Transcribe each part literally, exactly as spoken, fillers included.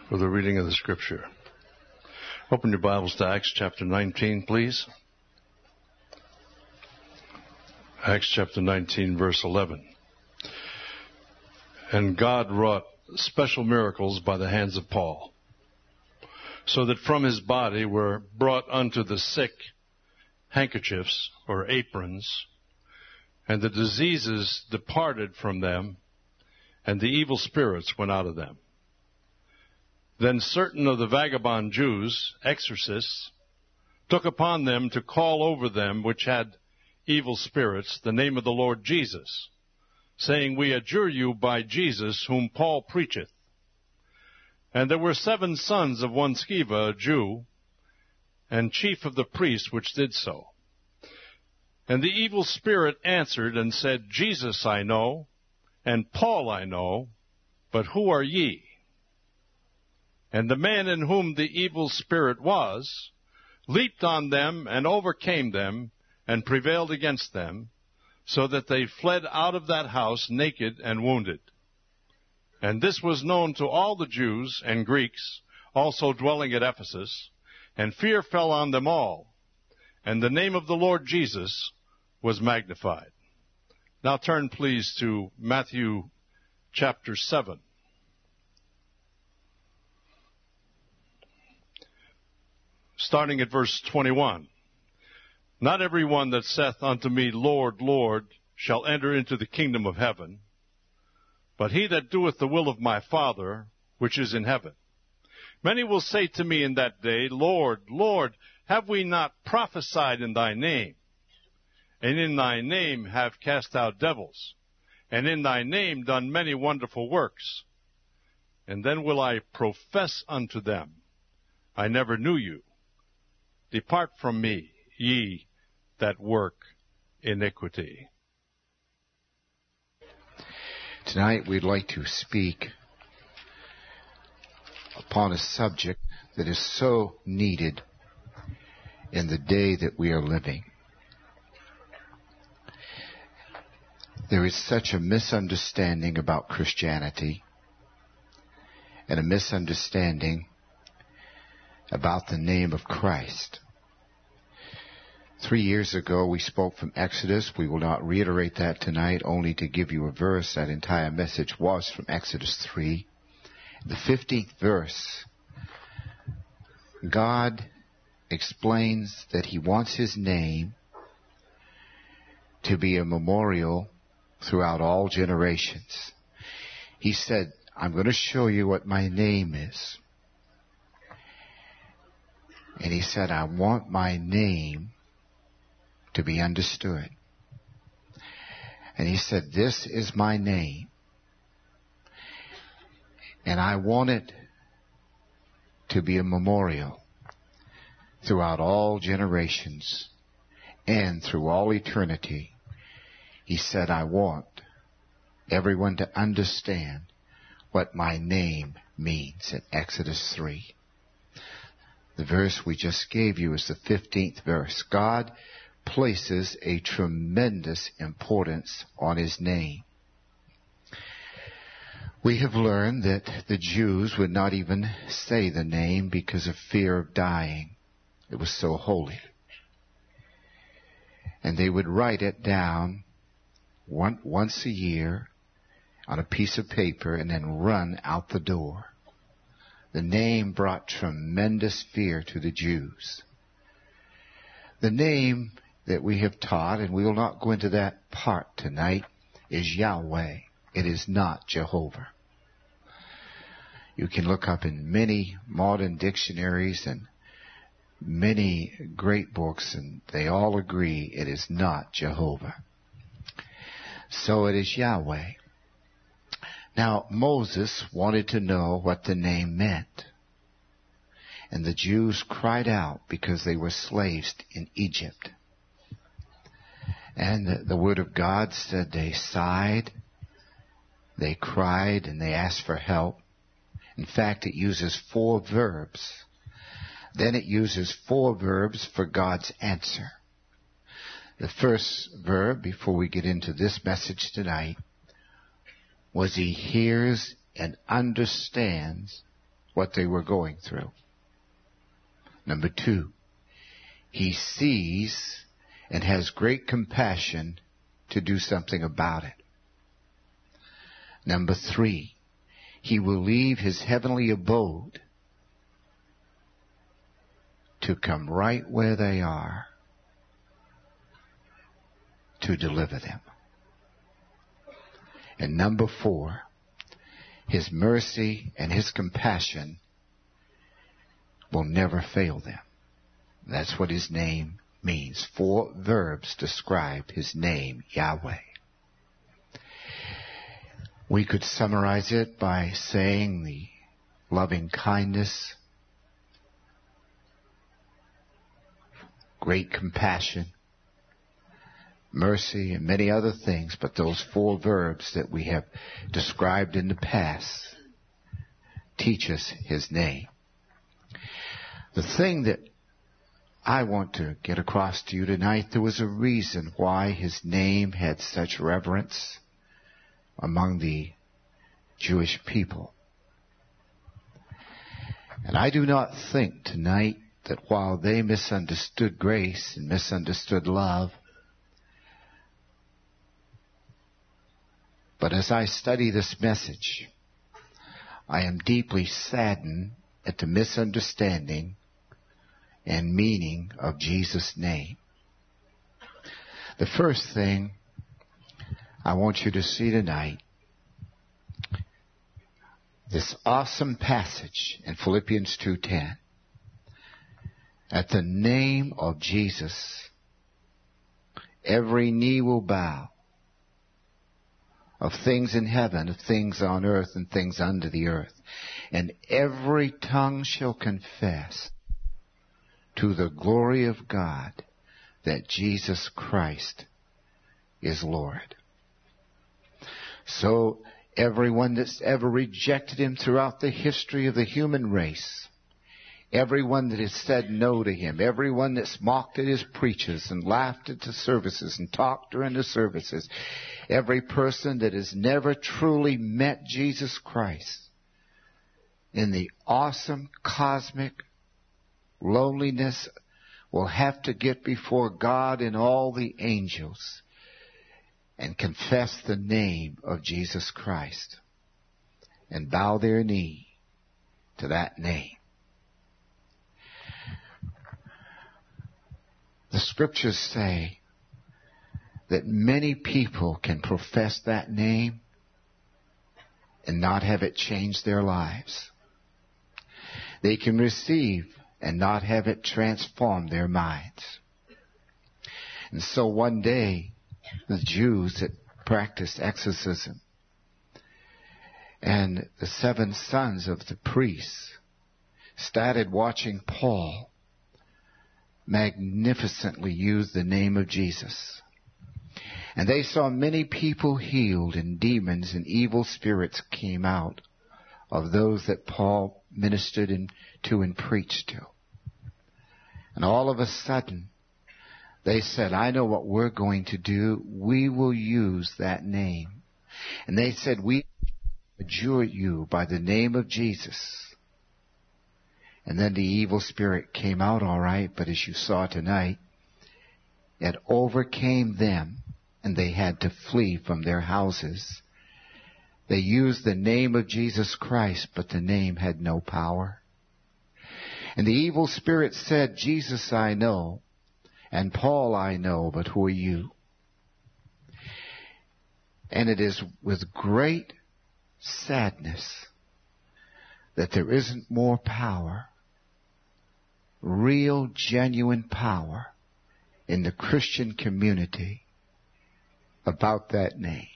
for the reading of the Scripture. Open your Bibles to Acts chapter nineteen, please. Acts chapter nineteen, verse eleven. And God wrought special miracles by the hands of Paul, so that from his body were brought unto the sick handkerchiefs or aprons, and the diseases departed from them, and the evil spirits went out of them. Then certain of the vagabond Jews, exorcists, took upon them to call over them which had evil spirits the name of the Lord Jesus, saying, We adjure you by Jesus whom Paul preacheth. And there were seven sons of one Sceva, a Jew, and chief of the priests which did so. And the evil spirit answered and said, Jesus I know, and Paul I know, but who are ye? And the man in whom the evil spirit was leaped on them and overcame them and prevailed against them, so that they fled out of that house naked and wounded. And this was known to all the Jews and Greeks also dwelling at Ephesus, and fear fell on them all, and the name of the Lord Jesus was magnified. Now turn please to Matthew chapter seven. Starting at verse twenty-one. Not every one that saith unto me, Lord, Lord, shall enter into the kingdom of heaven, but he that doeth the will of my Father, which is in heaven. Many will say to me in that day, Lord, Lord, have we not prophesied in thy name? And in thy name have cast out devils, and in thy name done many wonderful works. And then will I profess unto them, I never knew you. Depart from me, ye that work iniquity. Tonight we'd like to speak upon a subject that is so needed in the day that we are living. There is such a misunderstanding about Christianity and a misunderstanding about the name of Christ. Three years ago we spoke from Exodus. We will not reiterate that tonight, only to give you a verse. That entire message was from Exodus three. The fifteenth verse, God explains that he wants his name to be a memorial throughout all generations. He said, I'm going to show you what my name is. And he said, I want my name to be understood. And he said, this is my name. And I want it to be a memorial throughout all generations and through all eternity. He said, I want everyone to understand what my name means in Exodus three. The verse we just gave you is the fifteenth verse. God places a tremendous importance on his name. We have learned that the Jews would not even say the name because of fear of dying. It was so holy. And they would write it down one, once a year on a piece of paper and then run out the door. The name brought tremendous fear to the Jews. The name that we have taught, and we will not go into that part tonight, is Yahweh. It is not Jehovah. You can look up in many modern dictionaries and many great books, and they all agree it is not Jehovah. So it is Yahweh. Now, Moses wanted to know what the name meant. And the Jews cried out because they were slaves in Egypt. And the, the Word of God said they sighed, they cried, and they asked for help. In fact, it uses four verbs. Then it uses four verbs for God's answer. The first verb, before we get into this message tonight, was he hears and understands what they were going through. Number two, he sees and has great compassion to do something about it. Number three, he will leave his heavenly abode to come right where they are to deliver them. And number four, his mercy and his compassion will never fail them. That's what his name means. Four verbs describe his name, Yahweh. We could summarize it by saying the loving kindness, great compassion, mercy, and many other things, but those four verbs that we have described in the past teach us his name. The thing that I want to get across to you tonight, there was a reason why his name had such reverence among the Jewish people. And I do not think tonight that while they misunderstood grace and misunderstood love, but as I study this message, I am deeply saddened at the misunderstanding and meaning of Jesus' name. The first thing I want you to see tonight, this awesome passage in Philippians two ten. At the name of Jesus, every knee will bow, of things in heaven, of things on earth, and things under the earth. And every tongue shall confess to the glory of God that Jesus Christ is Lord. So everyone that's ever rejected him throughout the history of the human race, everyone that has said no to him, everyone that's mocked at his preachers and laughed at the services and talked during the services, every person that has never truly met Jesus Christ in the awesome cosmic loneliness will have to get before God and all the angels and confess the name of Jesus Christ and bow their knee to that name. The scriptures say that many people can profess that name and not have it change their lives. They can receive and not have it transform their minds. And so one day, the Jews that practiced exorcism and the seven sons of the priests started watching Paul magnificently use the name of Jesus. And they saw many people healed, and demons and evil spirits came out of those that Paul ministered in, to and preached to. And all of a sudden, they said, I know what we're going to do. We will use that name. And they said, we adjure you by the name of Jesus. And then the evil spirit came out all right, but as you saw tonight, it overcame them, and they had to flee from their houses. They used the name of Jesus Christ, but the name had no power. And the evil spirit said, Jesus I know, and Paul I know, but who are you? And it is with great sadness that there isn't more power, real, genuine power in the Christian community about that name.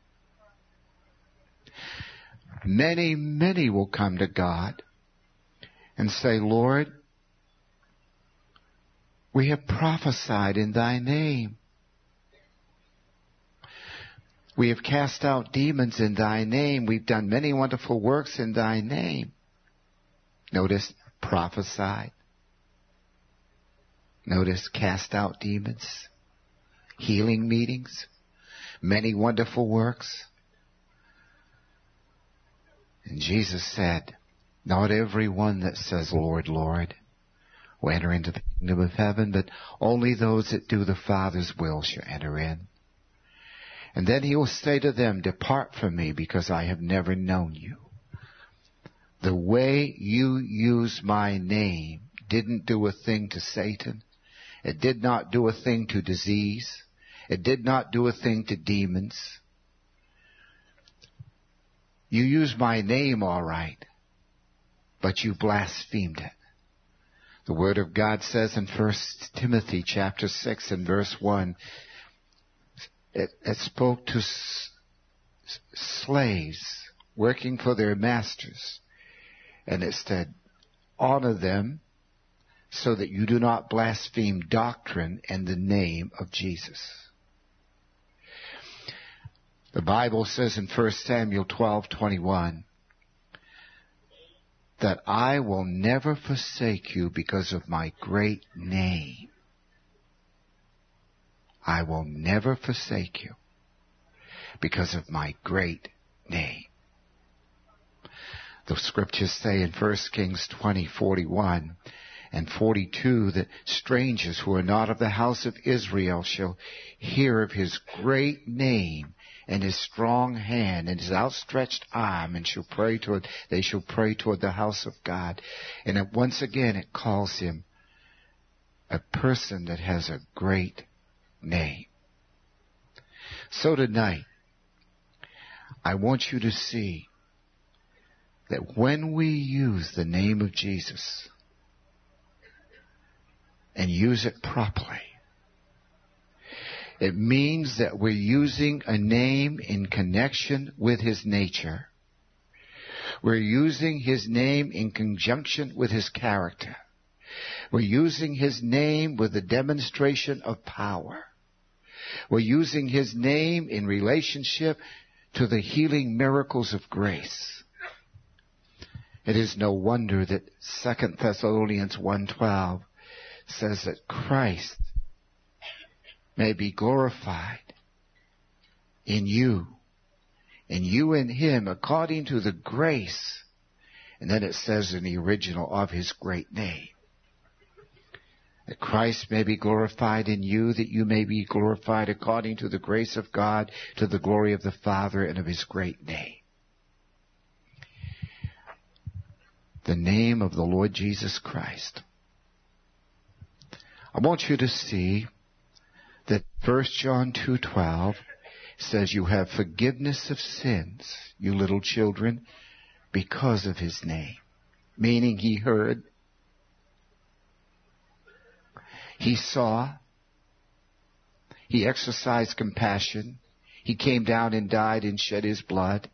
Many, many will come to God and say, Lord, we have prophesied in thy name. We have cast out demons in thy name. We've done many wonderful works in thy name. Notice, prophesied. Notice, cast out demons. Healing meetings. Many wonderful works. And Jesus said, Not everyone that says, Lord, Lord, will enter into the kingdom of heaven, but only those that do the Father's will shall enter in. And then he will say to them, depart from me, because I have never known you. The way you use my name didn't do a thing to Satan. It did not do a thing to disease. It did not do a thing to demons. You use my name all right, but you blasphemed it. The Word of God says in First Timothy chapter six and verse one, it, it spoke to s- slaves working for their masters. And it said, honor them so that you do not blaspheme doctrine in the name of Jesus. The Bible says in First Samuel twelve twenty-one that I will never forsake you because of my great name. I will never forsake you because of my great name. The scriptures say in First Kings twenty forty-one and forty-two that strangers who are not of the house of Israel shall hear of his great name and his strong hand and his outstretched arm, and shall pray toward, they shall pray toward the house of God. And it, once again it calls him a person that has a great name. So tonight, I want you to see that when we use the name of Jesus and use it properly, it means that we're using a name in connection with his nature. We're using his name in conjunction with his character. We're using his name with a demonstration of power. We're using his name in relationship to the healing miracles of grace. It is no wonder that Second Thessalonians one twelve says that Christ may be glorified in you, and you in him, according to the grace. And then it says in the original, of his great name. That Christ may be glorified in you, that you may be glorified according to the grace of God, to the glory of the Father and of his great name. The name of the Lord Jesus Christ. I want you to see that First John two twelve says you have forgiveness of sins, you little children, because of his name. Meaning he heard, he saw, he exercised compassion, he came down and died and shed his blood.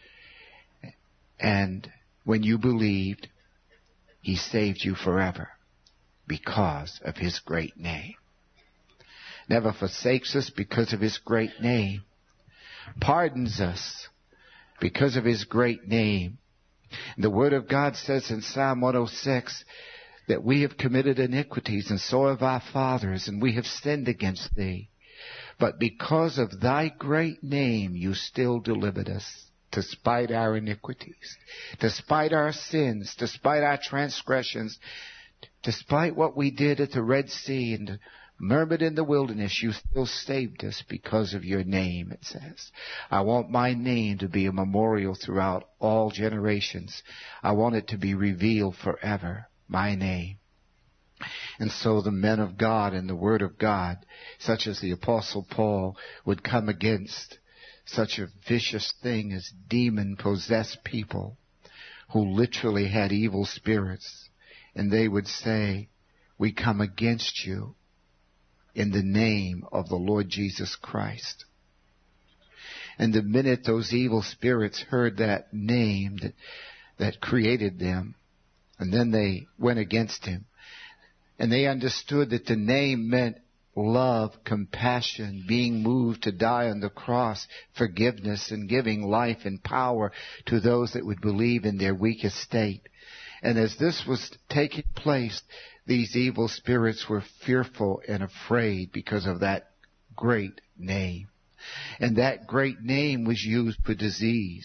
And when you believed, he saved you forever because of his great name. Never forsakes us because of his great name. Pardons us because of his great name. The Word of God says in Psalm one oh six that we have committed iniquities, and so have our fathers, and we have sinned against thee. But because of thy great name you still delivered us, despite our iniquities, despite our sins, despite our transgressions, despite what we did at the Red Sea and murmured in the wilderness, you still saved us because of your name, it says. I want my name to be a memorial throughout all generations. I want it to be revealed forever, my name. And so the men of God and the Word of God, such as the Apostle Paul, would come against such a vicious thing as demon-possessed people who literally had evil spirits. And they would say, we come against you in the name of the Lord Jesus Christ. And the minute those evil spirits heard that name that, that created them, and then they went against him, and they understood that the name meant love, compassion, being moved to die on the cross, forgiveness, and giving life and power to those that would believe in their weakest state. And as this was taking place, these evil spirits were fearful and afraid because of that great name. And that great name was used for disease.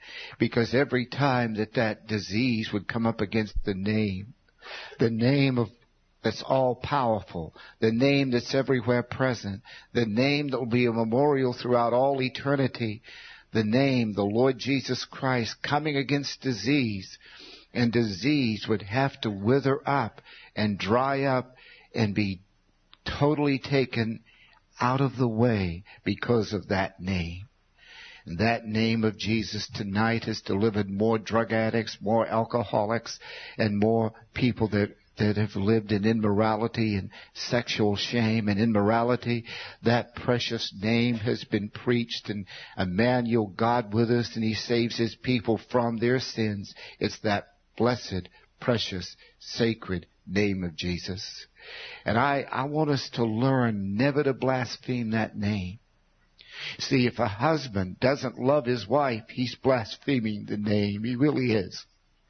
Because every time that that disease would come up against the name, the name of that's all powerful, the name that's everywhere present, the name that will be a memorial throughout all eternity, the name, the Lord Jesus Christ, coming against disease, and disease would have to wither up and dry up and be totally taken out of the way because of that name. And that name of Jesus tonight has delivered more drug addicts, more alcoholics, and more people that that have lived in immorality and sexual shame and immorality. That precious name has been preached, and Emmanuel, God with us, and He saves His people from their sins. It's that blessed, precious, sacred name of Jesus. And I, I want us to learn never to blaspheme that name. See, if a husband doesn't love his wife, he's blaspheming the name. He really is.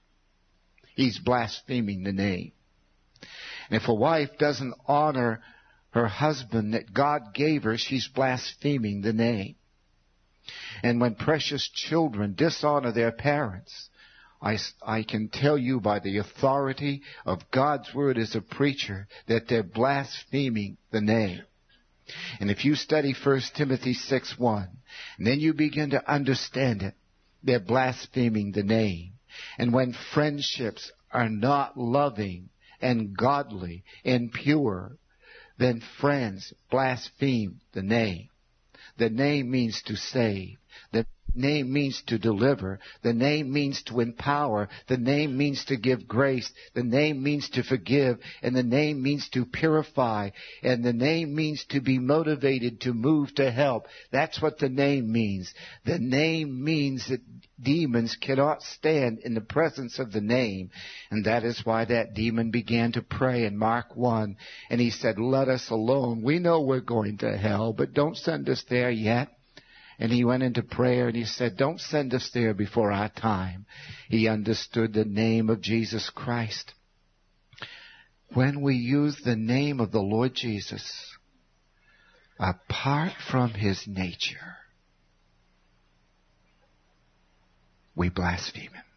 He's blaspheming the name. And if a wife doesn't honor her husband that God gave her, she's blaspheming the name. And when precious children dishonor their parents, I, I can tell you by the authority of God's word as a preacher that they're blaspheming the name. And if you study First Timothy six one, and then you begin to understand it, they're blaspheming the name. And when friendships are not loving and godly and pure, then friends blaspheme the name. The name means to save. The name means to deliver. The name means to empower. The name means to give grace. The name means to forgive. And the name means to purify. And the name means to be motivated to move to help. That's what the name means. The name means that demons cannot stand in the presence of the name. And that is why that demon began to pray in Mark one. And he said, let us alone. We know we're going to hell, but don't send us there yet. And he went into prayer and he said, don't send us there before our time. He understood the name of Jesus Christ. When we use the name of the Lord Jesus, apart from His nature, we blaspheme Him.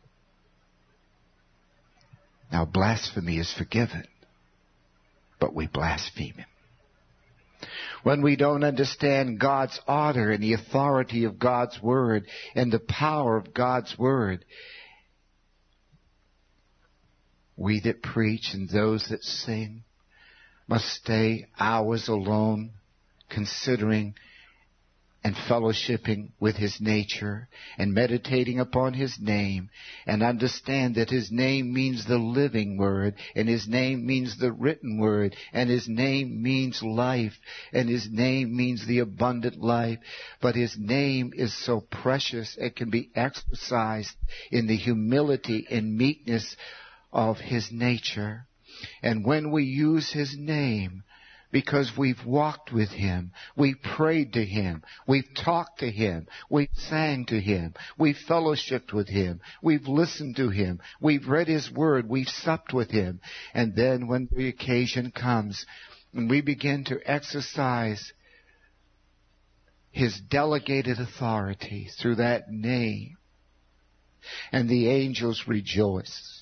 Now, blasphemy is forgiven, but we blaspheme Him. When we don't understand God's order and the authority of God's Word and the power of God's Word, we that preach and those that sing must stay hours alone considering and fellowshipping with His nature and meditating upon His name, and understand that His name means the living Word, and His name means the written Word, and His name means life, and His name means the abundant life. But His name is so precious it can be exercised in the humility and meekness of His nature. And when we use His name, because we've walked with Him, we've prayed to Him, we've talked to Him, we've sang to Him, we've fellowshiped with Him, we've listened to Him, we've read His Word, we've supped with Him. And then when the occasion comes and we begin to exercise His delegated authority through that name, and the angels rejoice,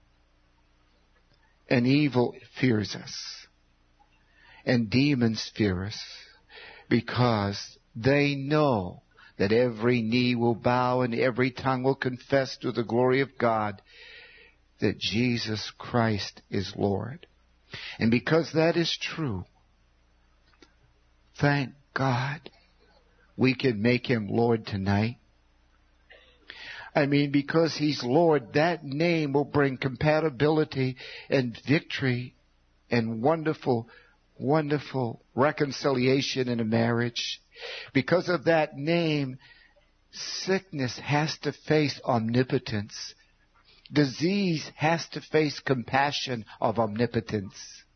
and evil fears us, and demons fear us, because they know that every knee will bow and every tongue will confess to the glory of God that Jesus Christ is Lord. And because that is true, thank God we can make Him Lord tonight. I mean, because He's Lord, that name will bring compatibility and victory and wonderful Wonderful reconciliation in a marriage. Because of that name, sickness has to face omnipotence. Disease has to face compassion of omnipotence.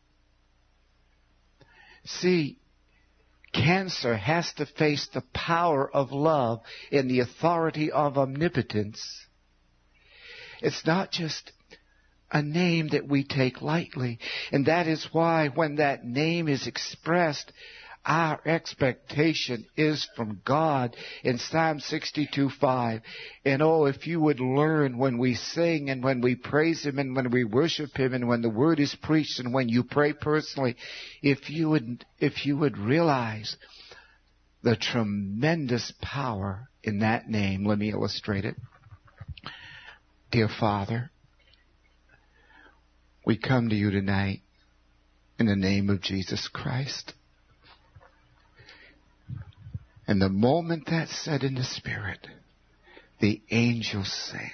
See, cancer has to face the power of love and the authority of omnipotence. It's not just a name that we take lightly. And that is why when that name is expressed, our expectation is from God in Psalm sixty-two five. And oh, if you would learn when we sing and when we praise Him and when we worship Him and when the Word is preached and when you pray personally, if you would, if you would realize the tremendous power in that name. Let me illustrate it. Dear Father, we come to you tonight in the name of Jesus Christ. And the moment that's said in the Spirit, the angels sing.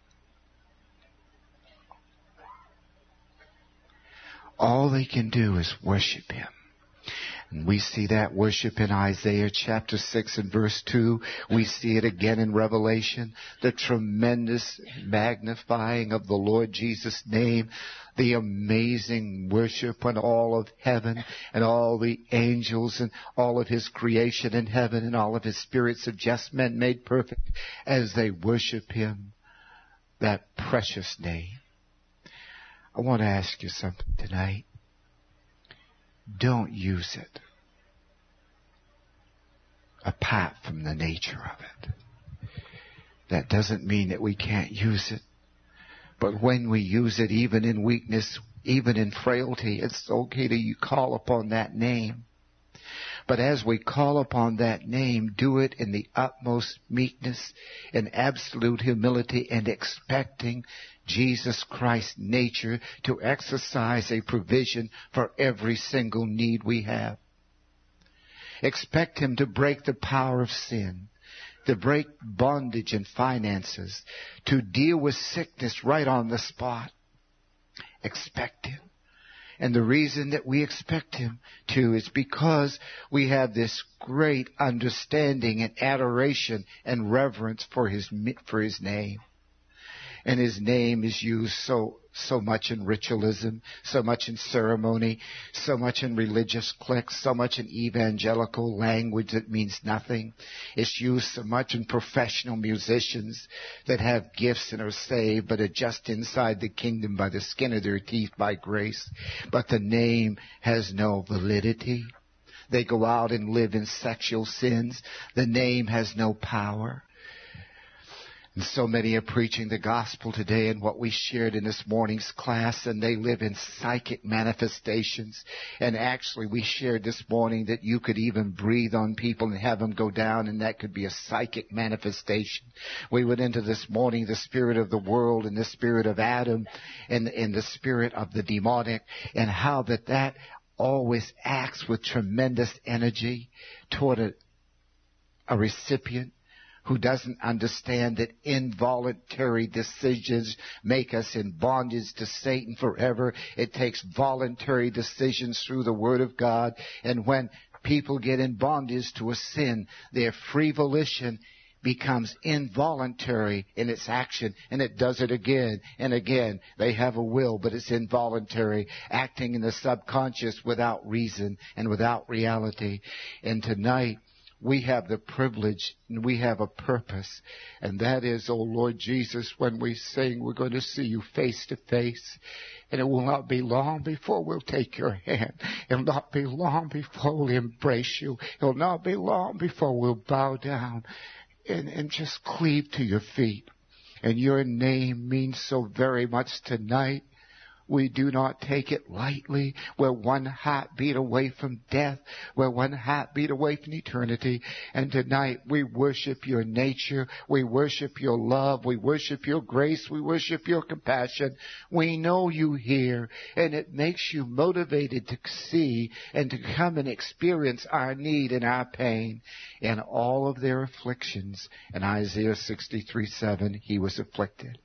All they can do is worship Him. And we see that worship in Isaiah chapter six and verse two. We see it again in Revelation. The tremendous magnifying of the Lord Jesus' name. The amazing worship on all of heaven and all the angels and all of His creation in heaven and all of His spirits of just men made perfect as they worship Him. That precious name. I want to ask you something tonight. Don't use it apart from the nature of it. That doesn't mean that we can't use it. But when we use it, even in weakness, even in frailty, it's okay to call upon that name. But as we call upon that name, do it in the utmost meekness and absolute humility and expecting Jesus Christ's nature to exercise a provision for every single need we have. Expect Him to break the power of sin, to break bondage and finances, to deal with sickness right on the spot. Expect Him. And the reason that we expect Him to is because we have this great understanding and adoration and reverence for His, for His name. And His name is used so, so much in ritualism, so much in ceremony, so much in religious cliques, so much in evangelical language that means nothing. It's used so much in professional musicians that have gifts and are saved, but are just inside the kingdom by the skin of their teeth by grace. But the name has no validity. They go out and live in sexual sins. The name has no power. And so many are preaching the gospel today and what we shared in this morning's class, and they live in psychic manifestations. And actually we shared this morning that you could even breathe on people and have them go down, and that could be a psychic manifestation. We went into this morning the spirit of the world and the spirit of Adam and, and the spirit of the demonic, and how that that always acts with tremendous energy toward a, a recipient who doesn't understand that involuntary decisions make us in bondage to Satan forever. It takes voluntary decisions through the Word of God. And when people get in bondage to a sin, their free volition becomes involuntary in its action, and it does it again and again. They have a will, but it's involuntary, acting in the subconscious without reason and without reality. And tonight, we have the privilege and we have a purpose, and that is, oh Lord Jesus, when we sing, we're going to see you face to face, and it will not be long before we'll take your hand. It'll not be long before we'll embrace you. It'll not be long before we'll bow down and, and just cleave to your feet. And your name means so very much tonight. We do not take it lightly. We're one heartbeat away from death. We're one heartbeat away from eternity. And tonight we worship your nature. We worship your love. We worship your grace. We worship your compassion. We know you here, and it makes you motivated to see and to come and experience our need and our pain and all of their afflictions. In Isaiah sixty-three seven, he was afflicted.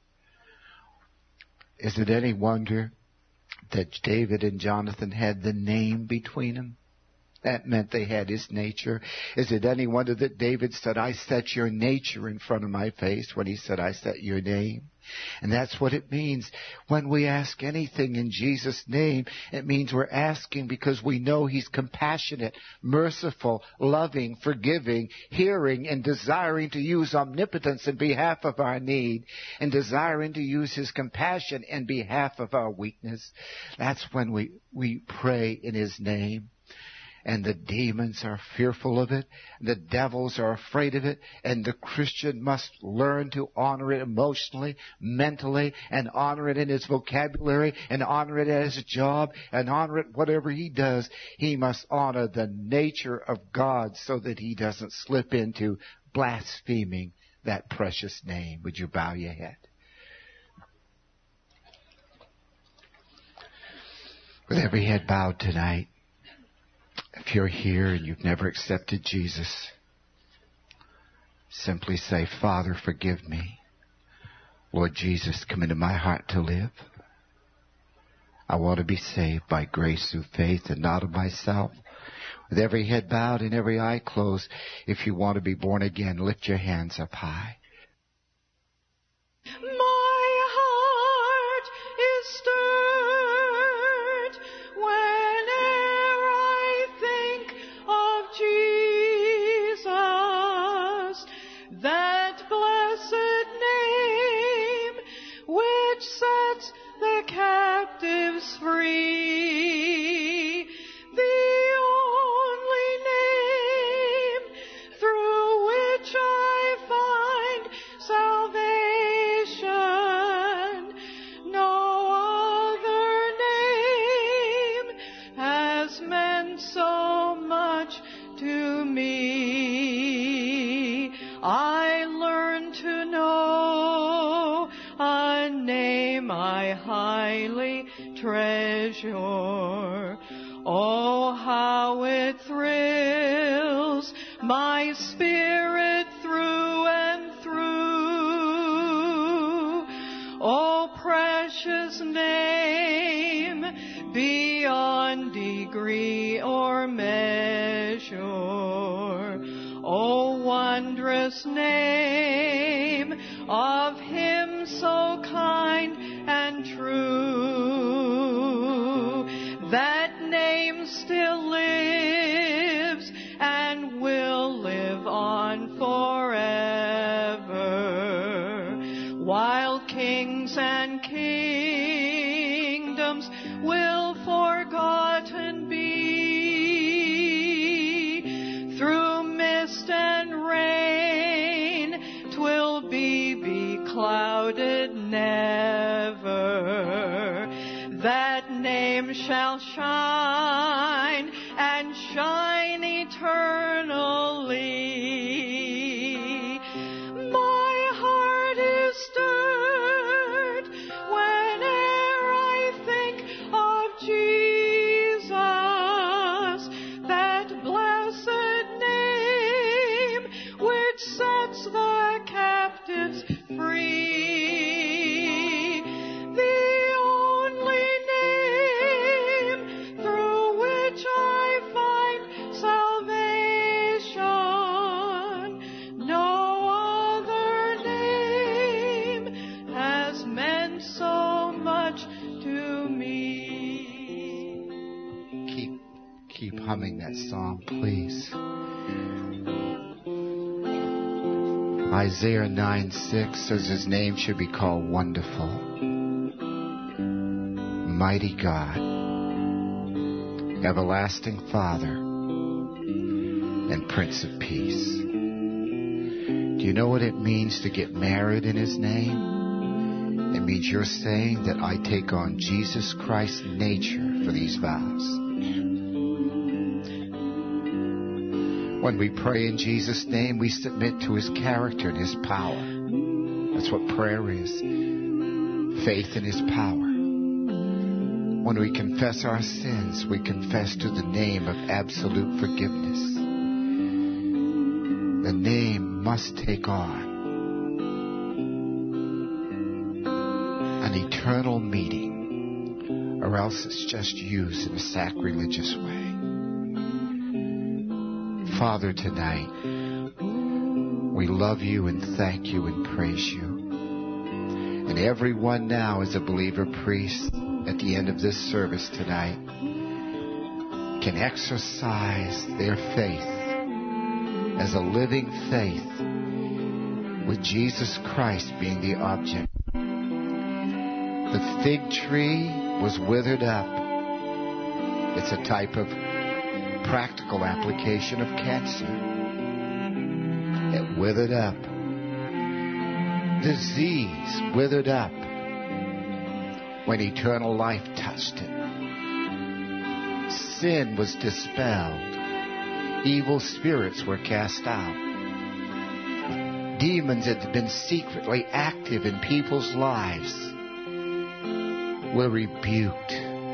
Is it any wonder that David and Jonathan had the name between them? That meant they had his nature. Is it any wonder that David said, I set your nature in front of my face, when he said, I set your name? And that's what it means. When we ask anything in Jesus' name, it means we're asking because we know he's compassionate, merciful, loving, forgiving, hearing, and desiring to use omnipotence in behalf of our need, and desiring to use his compassion in behalf of our weakness. That's when we, we pray in his name. And the demons are fearful of it. The devils are afraid of it. And the Christian must learn to honor it emotionally, mentally, and honor it in his vocabulary, and honor it at his job, and honor it whatever he does. He must honor the nature of God so that he doesn't slip into blaspheming that precious name. Would you bow your head? With every head bowed tonight, if you're here and you've never accepted Jesus, simply say, Father, forgive me. Lord Jesus, come into my heart to live. I want to be saved by grace through faith and not of myself. With every head bowed and every eye closed, if you want to be born again, lift your hands up high. My heart is stirred whene'er I think of Jesus, that blessed name which sets the captives free, the only name through which I find salvation. No other name has meant so much to me. I learned to know a name I highly treasure. Oh, how it thrills my spirit through and through. Oh, precious name, beyond degree or measure. Oh, wondrous name of Him so kind and true. That name still lives and will live on forever, while kings and kingdoms will forgotten be. Through mist and rain 'twill be beclouded never. That name shall shine and shine eternally. My heart is stirred whene'er I think of Jesus, that blessed name which sets the captives free. Humming that song, please. Isaiah nine six says His name should be called Wonderful, Mighty God, Everlasting Father, and Prince of Peace. Do you know what it means to get married in His name? It means you're saying that I take on Jesus Christ's nature for these vows. When we pray in Jesus' name, we submit to His character and His power. That's what prayer is. Faith in His power. When we confess our sins, we confess to the name of absolute forgiveness. The name must take on an eternal meaning, or else it's just used in a sacrilegious way. Father, tonight, we love You and thank You and praise You. And everyone now is a believer priest at the end of this service tonight can exercise their faith as a living faith with Jesus Christ being the object. The fig tree was withered up. It's a type of practical application of cancer. It withered up. Disease withered up when eternal life touched it. Sin was dispelled. Evil spirits were cast out. Demons that had been secretly active in people's lives were rebuked.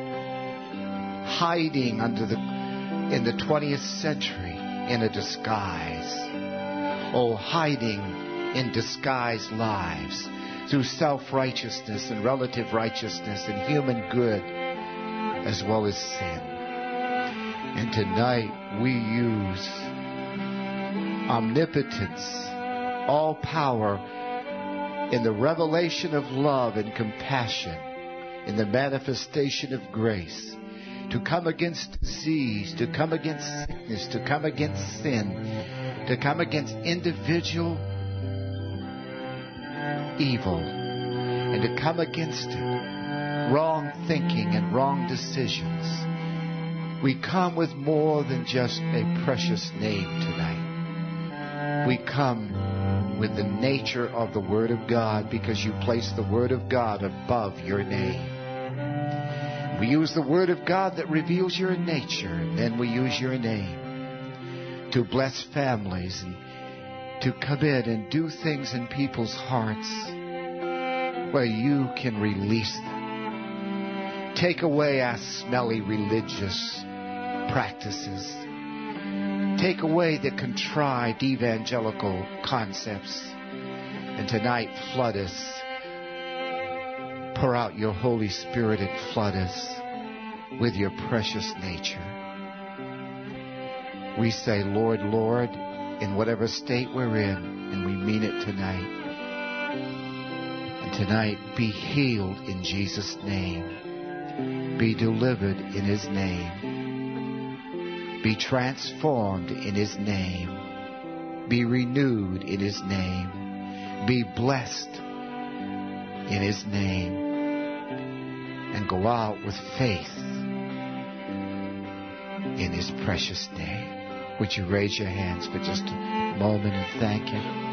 Hiding under the in the twentieth century in a disguise. Oh, hiding in disguised lives through self-righteousness and relative righteousness and human good as well as sin. And tonight we use omnipotence, all power in the revelation of love and compassion, in the manifestation of grace, to come against disease, to come against sickness, to come against sin, to come against individual evil, and to come against it, wrong thinking and wrong decisions. We come with more than just a precious name tonight. We come with the nature of the Word of God, because you place the Word of God above your name. We use the Word of God that reveals your nature, and then we use your name to bless families and to come in and do things in people's hearts where you can release them. Take away our smelly religious practices. Take away the contrived evangelical concepts. And tonight, flood us. Pour out your Holy Spirit and flood us with your precious nature. We say, Lord, Lord, in whatever state we're in, and we mean it tonight. And tonight, be healed in Jesus' name. Be delivered in His name. Be transformed in His name. Be renewed in His name. Be blessed in His name. And go out with faith in His precious name. Would you raise your hands for just a moment and thank Him?